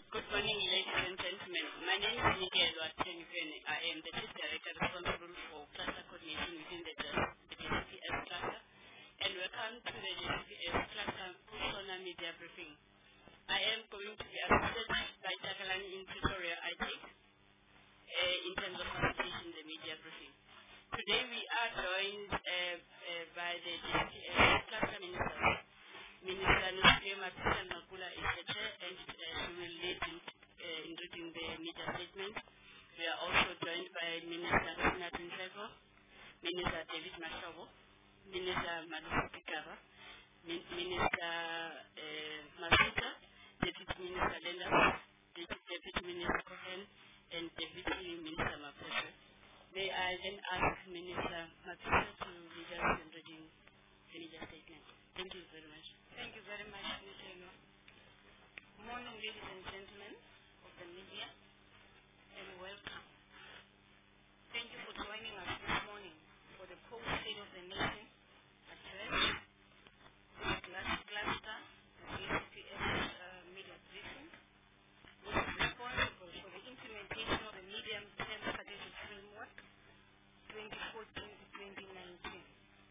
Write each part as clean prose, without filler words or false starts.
Good morning, ladies and gentlemen. My name is Miguel Watengvene. I am the Chief Director responsible for cluster coordination within the JCPS cluster, and welcome to the JCPS cluster Sona media briefing. I am going to be assisted by Takalani in tutorial IT in terms of facilitating the media briefing. Today we are joined by the JCPS cluster ministers. Minister Nusima Nakula is the chair, and she will lead in reading the media statement. We are also joined by Minister Rosina Tinsego, Minister David Mashobo, Minister Malusi Kaba, Minister Masuta, Deputy Minister Lenda, Deputy Minister Cohen, and Deputy Minister Mapese. May I then ask Minister Mapese to lead us in reading the media statement. Thank you very much. Thank you very much, Mr. Good morning, ladies and gentlemen of the media, and welcome. Thank you for joining us this morning for the post-state of the nation address, this cluster, the JCPS media briefing, which is responsible for the implementation of the medium-term strategic framework 2014 to 2019.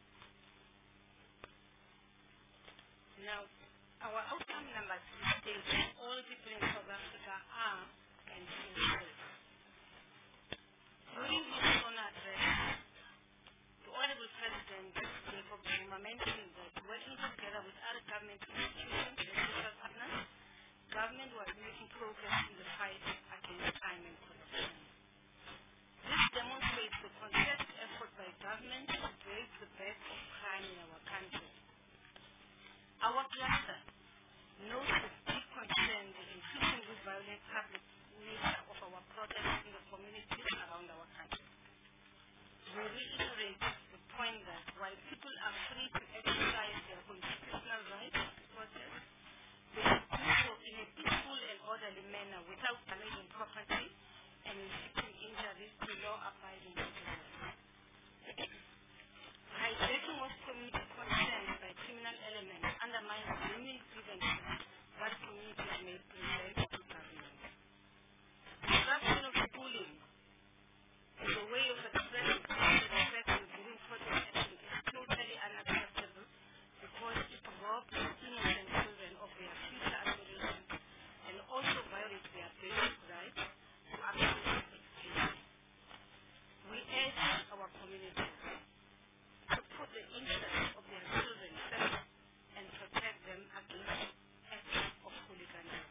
Now, our outcome numbers state all people in South Africa are and feel safe. During his Sona address, the Honorable President Jacob Zuma mentioned that working together with other government institutions and social partners, government was making progress in the fight against crime and corruption. This demonstrates the concerted effort by government to break the back of crime in our country. Our cluster notes with deep concern the increasingly violent public nature of our protests in the communities around our country. We reiterate the point that while people are free to exercise their constitutional rights to protest, they should do so in a peaceful and orderly manner without damaging property and inflicting injuries to law-abiding citizens. Hijacking of community concerns by criminal elements undermines genuine grievances that communities may present to government. Disruption of schooling as a way of expressing disrespect during protest action is totally unacceptable because it robs innocent children of their future aspirations and also violates their basic right to access education. We urge our communities to put the interests of their children first and protect them against acts of hooliganism.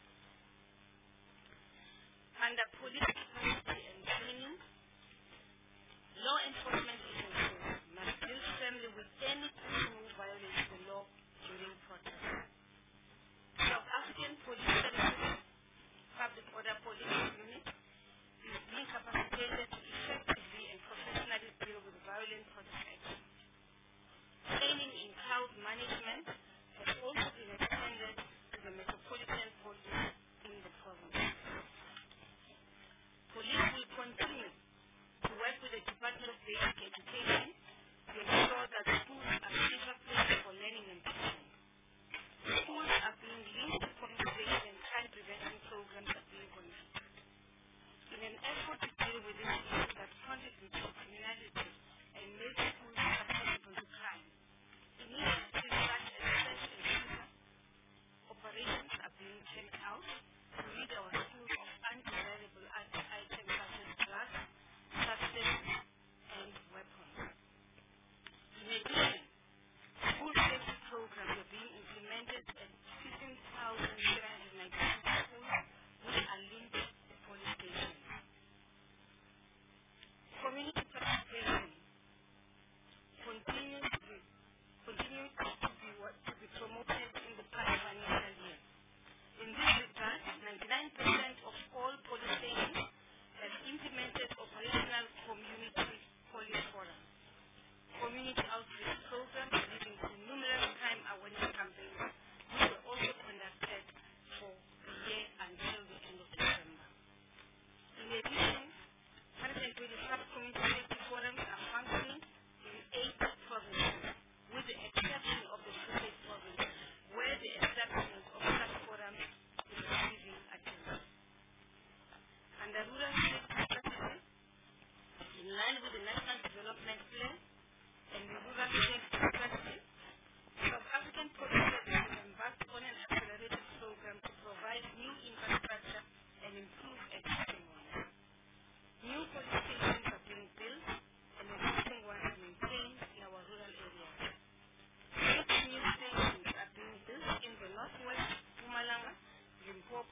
Under police capacity and training, law enforcement agencies must deal firmly with any person who violates the law during protests. South African Police Services Public Order Police Unit is being capacitated to effectively and professionally deal with violent protest action. Training in crowd management has also been extended to the Metropolitan Police in the province. Police will continue to work with the Department of Basic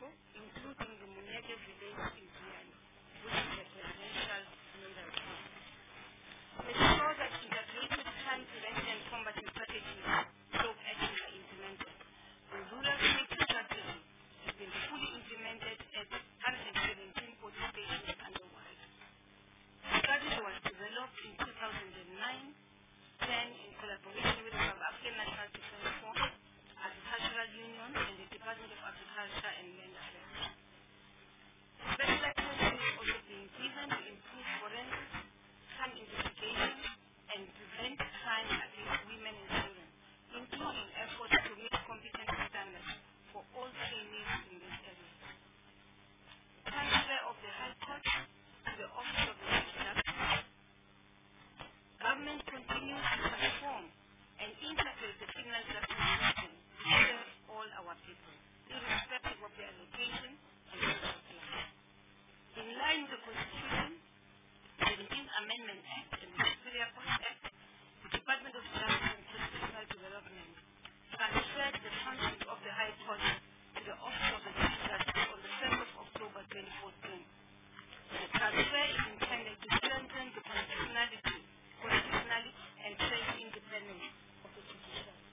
Mexico, including the Muñeque village in Guyana, which is a presidential mineral farm. It shows that integrated crime prevention and combating strategies actions are implemented. The rural safety strategy has been fully implemented at 117 police stations countrywide. The strategy was developed in 2009 in collaboration with the South African National Defence Force, Agricultural Union, and the Department of Agriculture and Land Affairs. Special attention is also being given to improve forensics, crime investigation, and prevent crime against women and children, including efforts to meet competency standards for all trainees in this area. Transfer of the High Court to the Office of the Chief Justice. Government continues to transform and integrate the criminal justice system to serve all our people, irrespective of their location and social class. In line with the Constitution, the 17th Amendment Act and the Superior Court Act, the Department of Justice and Constitutional Development transferred the functions of the High Court to the Office of the Chief Justice on the 1st of October 2014. The transfer is intended to strengthen the constitutionally and trade independence of the judiciary.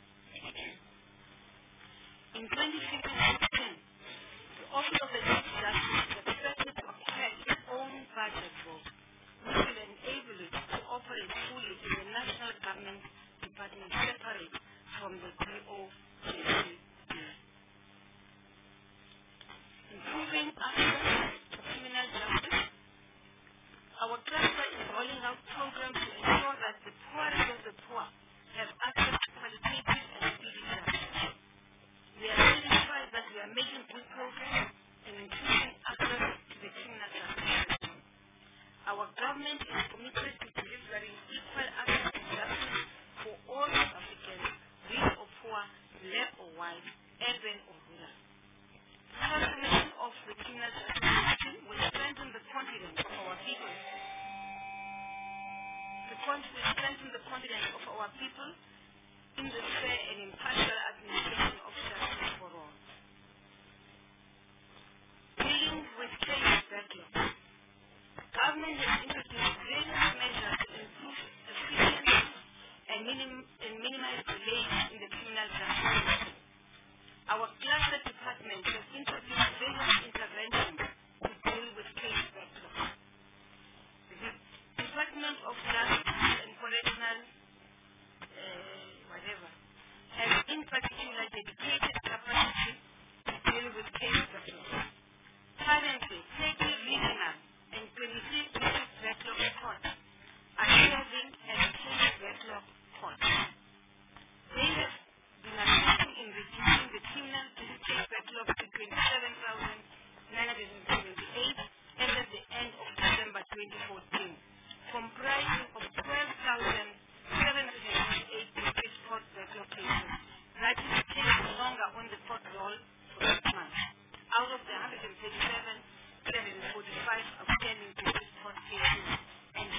In 2015-16, the Office of the Chief Justice is expected to acquire its own budget book, which will enable it to operate fully in the national government department separate from the DOJCD. Improving access to criminal justice. Our cluster is rolling out programs to ensure that the poorest of the poor have access to qualitative and speedy justice. We are satisfied that we are making good progress in increasing access to the criminal justice system. Our government is committed to delivering equal access to justice for all South Africans, rich or poor, black or white, urban or rural. Transformation of the criminal justice system will strengthen the confidence of our people. Will strengthen the confidence of our people in the fair and impartial administration of justice for all. Dealing with case backlog. Government has introduced various measures to improve efficiency and minimize delays in the criminal justice system. Our cluster department has introduced various interventions to deal with case backlog. The Department of Justice and Correctional has in particular dedicated capacity to deal with case backlog. Currently, 30 regional and 26 district backlog courts are serving as case backlog courts. They have been assisting in reducing the criminal district backlog to 27,978 as at the end of December 2014, comprising of 12,788 district court backlog cases, that is taking longer on the court roll for 6 months, out of the 137,745 outstanding district court cases and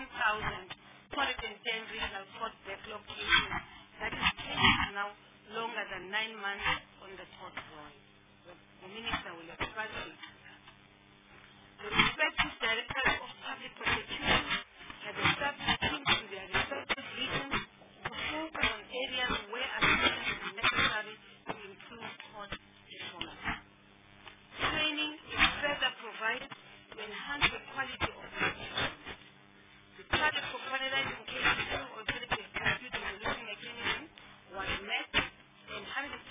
15,210 regional court backlog cases, that is taking now longer than 9 months on the court roll. The Minister will explain it. The respective directors of public prosecution have established teams in their respective regions to focus on areas where assistance is necessary to improve court performance. Training is further provided to enhance the quality of the decisions. The target for finalizing cases through alternative dispute resolution mechanism was met, and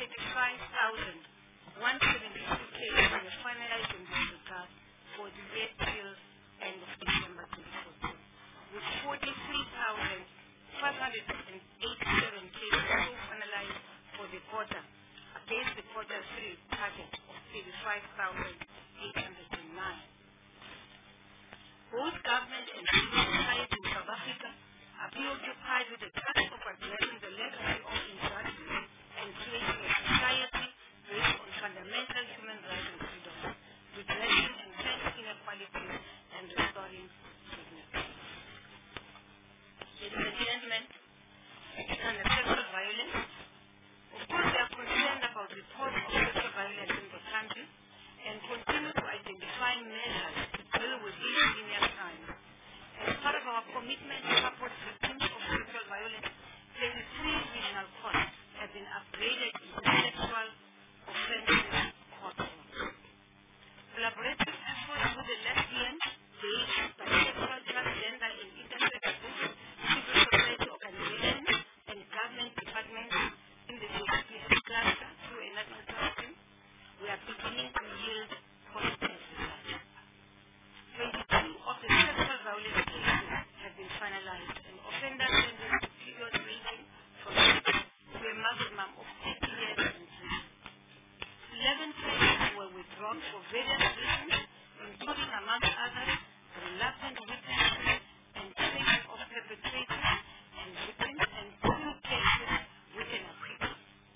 135,172 cases were finalized in this regard for the year till end of December 2014, with 43,587 cases so finalized for the quarter, against the quarter 3 target of 35,809. Both government and civil society in South Africa are preoccupied with the task of addressing the legacy of injustice and creating a society based on fundamental human rights and freedoms, redressing entrenched inequalities and restoring dignity. Ladies and gentlemen, on the sexual violence, of course we are concerned about reports of sexual violence in the country, 11 places were withdrawn for various reasons, including, amongst others, reluctant witnesses and training of perpetrators and victims, and 2 cases with an acquittal.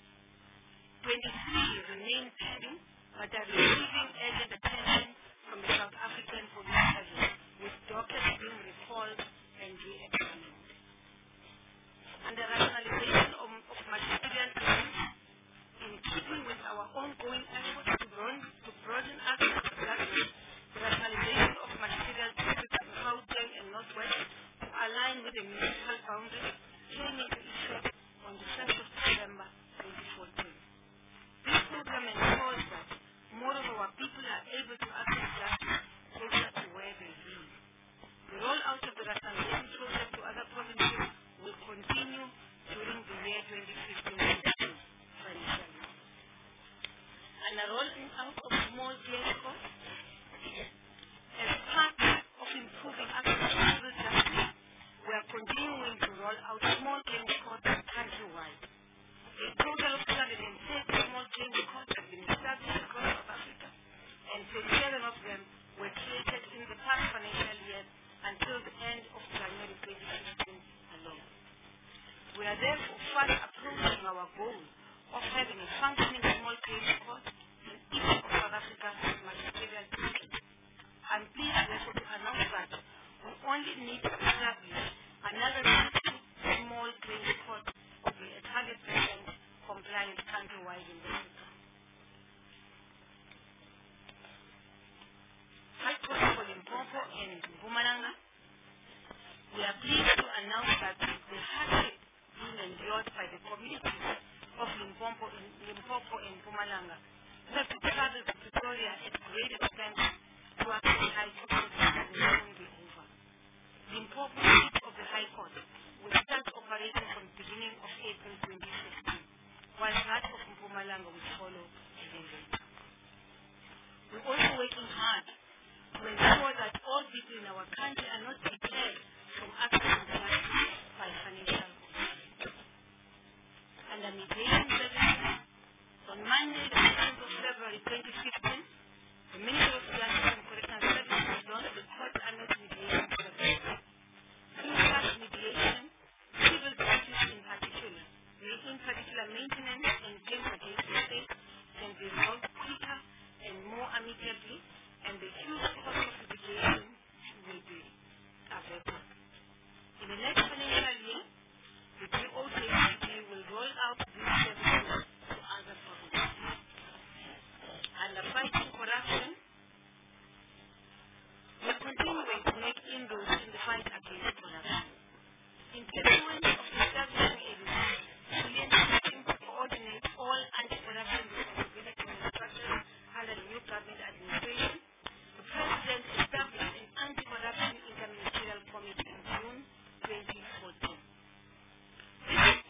23 remain pending, but are receiving urgent attention from the South African Police Service, with dockets being recalled and re-examined. And the rationalization of magisterial claims, in keeping with our ongoing efforts to broaden access to justice, the rationalization of magisterial districts in Gauteng and Northwest to align with the municipal boundaries came into effect on the 1st of December 2014. This program ensures that more of our people are able to access justice closer to where they live. The rollout of the rationalization process to other provinces will continue during the year 2015-16 financial year. And the rolling out of small claims courts as part of improving access to civil justice, we are continuing to roll out small claims courts countrywide. A total of 230 small claims courts have been established across South Africa, and 27 of them were created in the past financial year until the end of January 2015 alone. We are therefore fast approaching our goal of having a functioning small claims court in each of South Africa's magisterial districts. I'm pleased therefore to announce that we only need to establish another 60 small claims courts to be 100% compliant countrywide in the sector. High Court for Limpopo and Mpumalanga, we are pleased to announce that the hardship being endured by the communities of Limpopo and Mpumalanga who have to travel to Pretoria at great expense to access High Court will soon be over. Limpopo seat of the High Court will start operating from the beginning of April 2015, while that of Mpumalanga will follow a year later. We're also working hard to ensure that all people in our country are not deterred from accessing justice by financial constraints. And the mediation services, on Monday, the 2nd of February 2015, the Ministry of Justice and Correctional Services launched the Court Annex Mediation Service. Through such mediation, civil disputes in particular maintenance and claims against the state, can be resolved quicker and more amicably, and the huge cost of litigation will be averted. In the next financial year, the DOJCP will roll out these services to other provinces. Under fighting corruption, we are continuing to make inroads in the fight against corruption. In pursuance of establishing a resilient system to coordinate all anti-corruption responsibilities and structures under the new government administration, the President established an anti-corruption interministerial committee in June 2014. This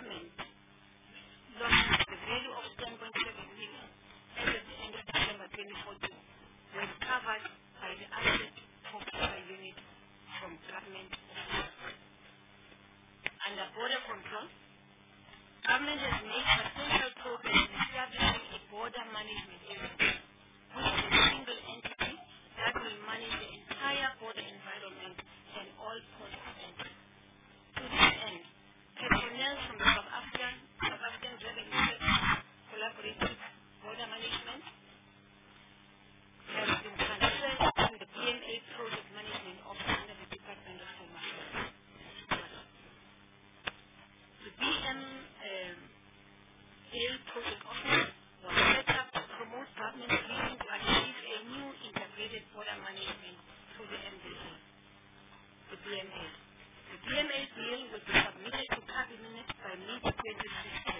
government lost the value of 10.7 million as at the end of December 2014 was covered by the asset forfeiture unit from government officials. Under border control, government has made substantial progress in establishing a border management agency, which is a single entity that will manage the entire border environment and all ports of entry. To this end, personnel from the South African Revenue Service Collaborative Border Management has been transferred to the BMA Project Management Office under the Department of Home Affairs. The BMA Project Office was set up to promote government's vision to achieve a new integrated border management through the MDC, the BMA. The BMA bill will be submitted to Cabinet by mid-2016.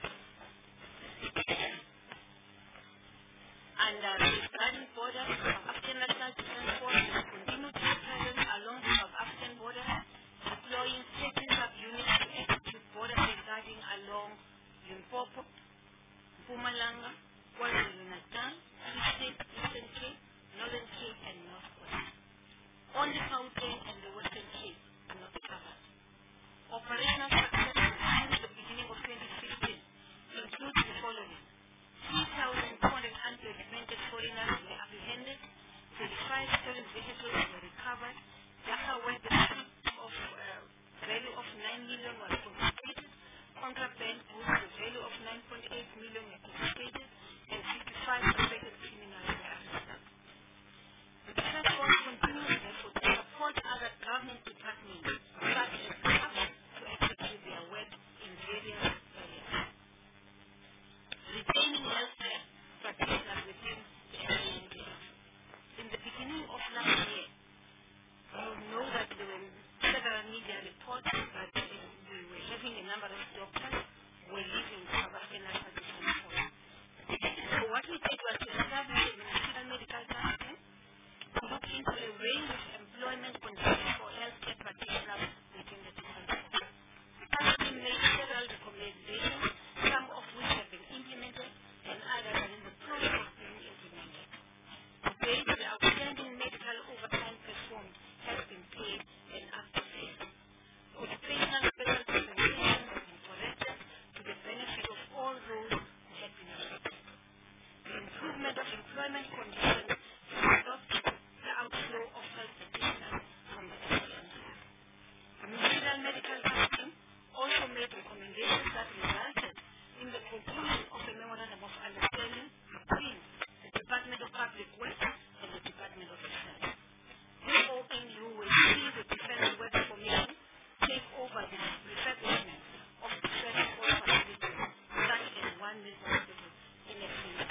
Under safeguarding borders, the South African National Defence Force will continue to be present along the South African border, deploying 13 sub-units to execute border safeguarding along Limpopo, Mpumalanga, KwaZulu-Natal, Free State, Eastern Cape, Northern Cape, and Northwest. Only Gauteng and the Western Cape are not covered. Operational success since the beginning of 2015 includes the following: 3,200 undocumented foreigners were apprehended, 35 stolen vehicles were recovered, data web of value of 9 million was confiscated, contraband goods the value of 9.8 million were confiscated, and 55 suspected criminals were arrested. The Defence Force continues therefore to support other government departments such as CAF to execute their work in various areas. Retaining healthcare practitioners within the NDF. In the beginning of last year, you know that there were several media reports that we were having a number of doctors who were leaving South African National Defence Force. So what we did was to establish a ministerial medical task team to look into a range of employment conditions for healthcare practitioners within the Defence Force. The task team made several recommendations, some of which have been implemented and others are in the process of being implemented. To date, the outstanding medical overtime performed has been paid and activated. Occupational special compensation has been corrected to the benefit of all those who had been affected. The improvement of employment conditions has stopped the outflow of health practitioners from the SANDF. The Ministerial Medical Task Team also made recommendations that resulted in the conclusion of a memorandum of understanding between the Department of Public Works and the Department of Defense. This ONU will see the Defense Works Commission take over the refurbishment of the Defense Force facilities, such as one new hospital in a clinic.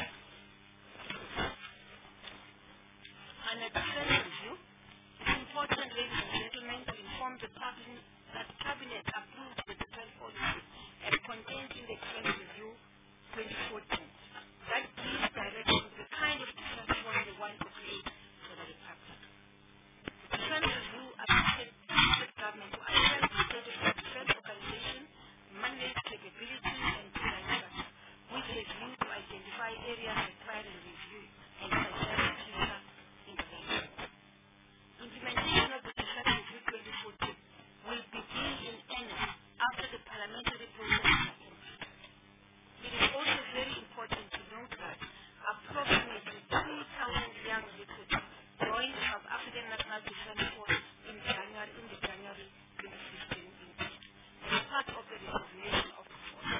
On a defense review, it's important, ladies and gentlemen, to inform the public that Cabinet approved the defense policy as contained in the Defense Review 2014 that gives direction to the kind of defense force we want to create for the Republic. The Defense Review assisted the government to assess the status of defense organization, mandate, capabilities, and structure, which is used to identify areas requiring review and suggest future interventions. Implementation of the Defense Review 2014 will begin in earnest after the parliamentary process is complete. It is also very important to note that approximately 2,000 young recruits joined the South African National Defence Force in the January 2015 intake as part of the resignation of the force.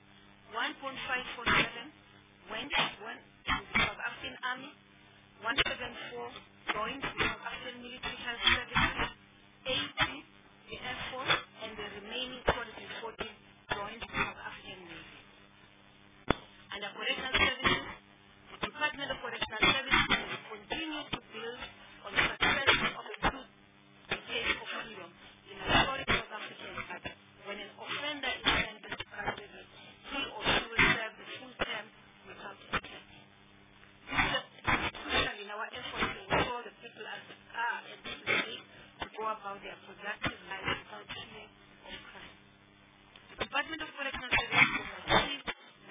1.547 went to the South African Army, 174 joined the South African Military Health Services, 80 the Air Force, and the remaining 214 joined the South African Navy. Under Correctional Services, the Department of Correctional Services will continue to build on the success of a true case of freedom in a historic South African that when an offender is sentenced to custody, he or she will serve the full term without escape. This is crucial in our efforts to ensure the people are able to go about their productive lives without fear of crime. The Department of Correctional Services has achieved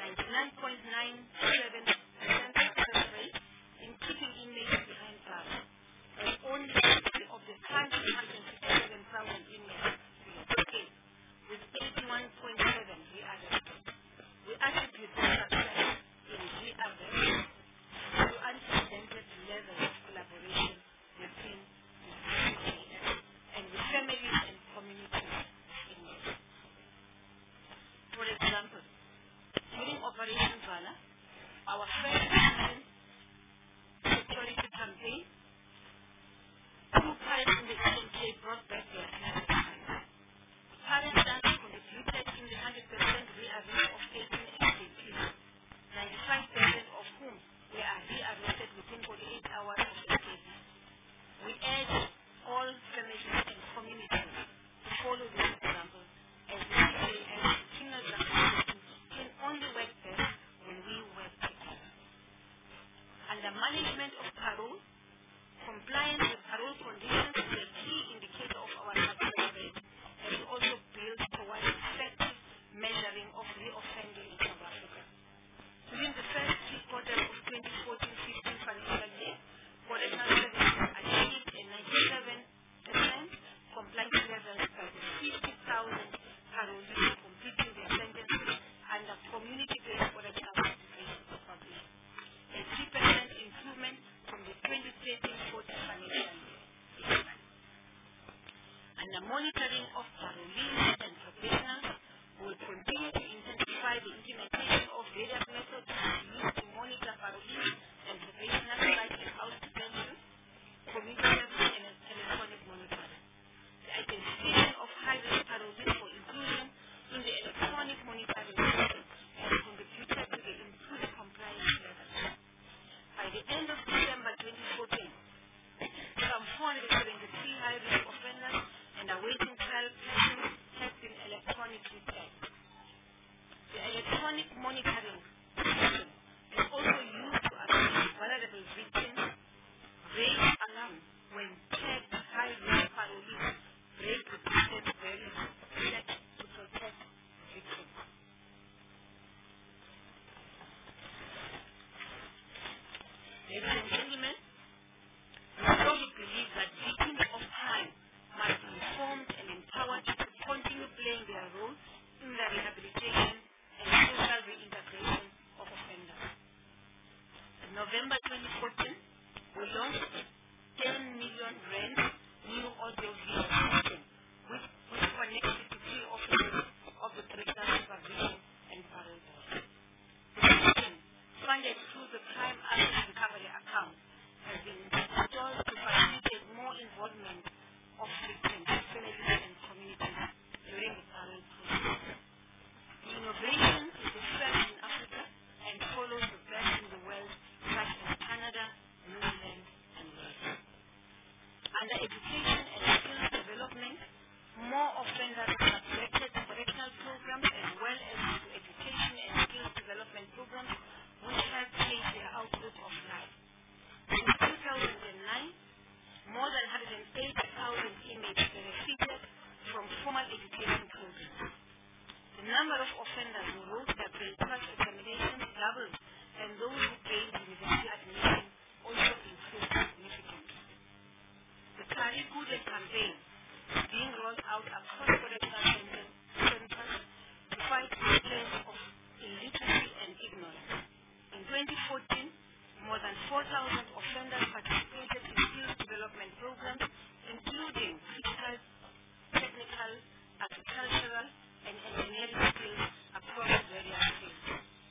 99.97% success rate in keeping inmates behind bars, as only 60 of the country's 157,000 inmates escaped, with 81.7 rearrested. We attribute this success in rearrest to unprecedented levels of collaboration between the CCS and with families and communities of inmates. For example, during Operation Vala, our first prison security campaign, two parents in the Eastern Cape brought back their parents. Parents that contributed in the 100% rearrest of 18 escapees, 95% of whom were rearrested within 48 hours of escape. We urge all families and communities to follow this example, as the CCS criminal justice system can only work best when we work together. Under management of parole, compliance with parole conditions is a key indicator of our success rate, and we also build towards effective measuring of reoffending in South Africa. During the first three quarters of 2014-15 financial year, Correctional Services achieved a 97% compliance levels by the 50,000 parolees completing their sentences under community-based correctional certification established, a 3% improvement from the 2013-14 financial year. Under monitoring of parolees and professionals, we will continue to intensify the implementation of various methods used to monitor parolees and professionals like in-house detention, community service, and electronic monitoring. The identification of high-risk parolees for inclusion in the electronic monitoring system has contributed to the improved compliance levels. By the end of December 2014, some 473 high-risk offenders and awaiting trial persons have been electronically tagged. The electronic monitoring system is also used to assist vulnerable victims, raise alarm when tagged high-risk parolees break the distance barriers set to protect victims. Ladies and gentlemen, we strongly believe that victims of crime must be informed and empowered to continue playing their role in the rehabilitation and social reintegration of offenders. In November 2014, we launched 10 million rand new audio-visual system, which connects the three offices of the Correctional Supervision and Parole Board. The system, funded through the Crime Asset Recovery Account, has been installed to facilitate more involvement of victims, families, and communities during the parole process. The innovation is the first in Africa and follows the best in the world, such as Canada, New Zealand, and Wales. Under education and skills development, more offenders are selected to correctional programs as well as to education and skills development programs which help change their outlook of life. Since 2009, more than 108,000 inmates benefited from formal education programs. The number of offenders who wrote their grade 12 examinations doubled, and those who gained university admission also increased significantly. The Kari Kude campaign is being rolled out across correctional centers to fight the spread of illiteracy and ignorance. In 2014, more than 4,000 offenders participated in skills development programs, including physical, technical, agricultural, and engineering skills across various fields.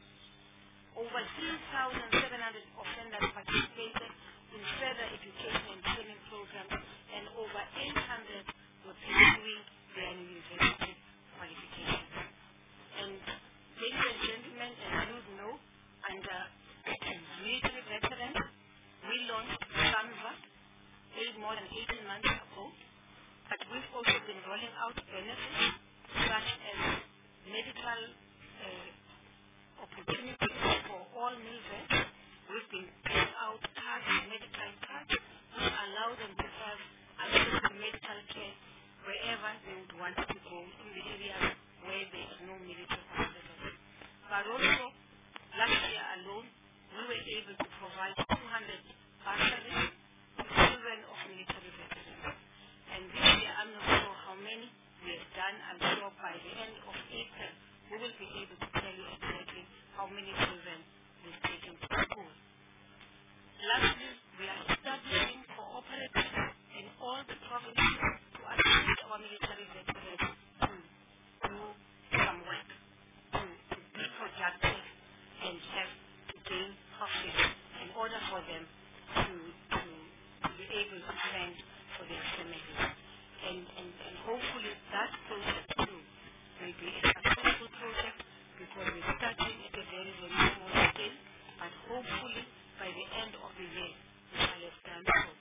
Over 3,700 offenders participated in further education and training programs, and over 800 were pursuing their university qualifications. And ladies and gentlemen, as you know, under military veterans, we launched SANVA more than 18 months ago, but we've also been rolling out benefits such as medical opportunities for all milvets. We've been paying out cards, medical cards, which allow them to have access to medical care wherever they would want to go in the areas where there is no military hospitals. But also, last year alone, we were able to provide 200 bursaries to children of military veterans. And this year, I'm not sure how many we have done. I'm sure by the end of April, we will be able to tell you exactly how many children we've taken to school. Lastly, we are establishing cooperatives in all the provinces to assist our military veterans to do some work, to be productive and have to gain profits in order for them to be able to fend for their families. And hopefully that project too will be a successful project because we're starting at a very, very small scale, but hopefully by the end of the year we shall have done so.